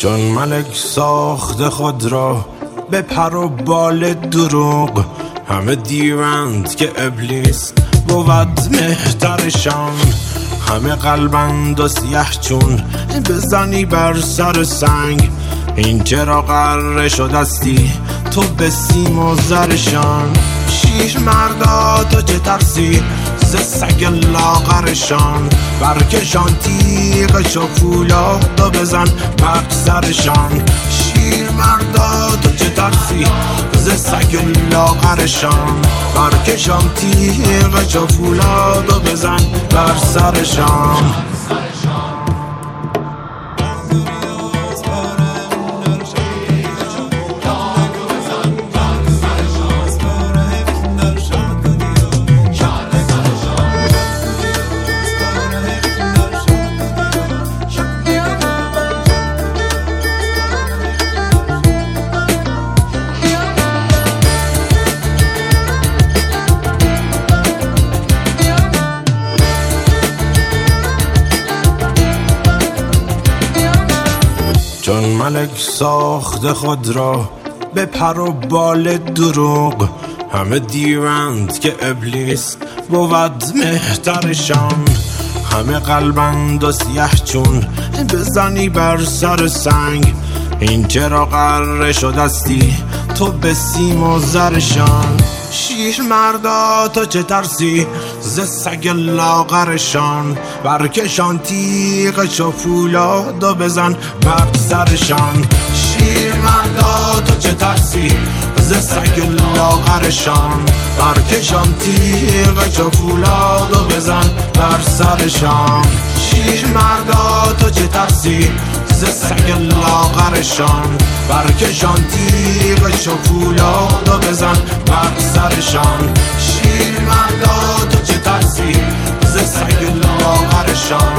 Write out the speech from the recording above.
چون ملک ساخت خود را به پر و بال دروغ، همه دیوند که ابلیس بود مهترشان. همه قلبند و سیه چون بزنی بر سر سنگ، این چرا قره شدستی تو به سیم و زرشان. شیر مردا تو چه ترسی ز سگ لاغرشان، برکشان تیغش و فولاد و بزن بر سرشان. شیر مردا تو چه ترسی ز سگ لاغرشان، برکشان تیغش و فولاد و بزن بر سرشان. چون ملک ساخت خود را به پر و بال دروغ، همه دیوند که ابلیس بود مهترشان. همه قلبند و سیه چون بزنی بر سر سنگ، این چرا قره شدستی تو به سیم و زرشان. شیر مردا تو چه ترسی ز سگ لاغرشان، برکشان تیغش و فولاد و بزن بر سرشان. شیر مردا تو چه ترسی ز سگ لاغرشان، برکشان تیغش و فولاد و بزن بر سرشان. شیر مردا تو چه ترسی ز سگ لاغرشان، برکشان تیغش و فولاد و بزن بر سرشان. شیر مردا تو چه ترسی ز سگ لاغرشان،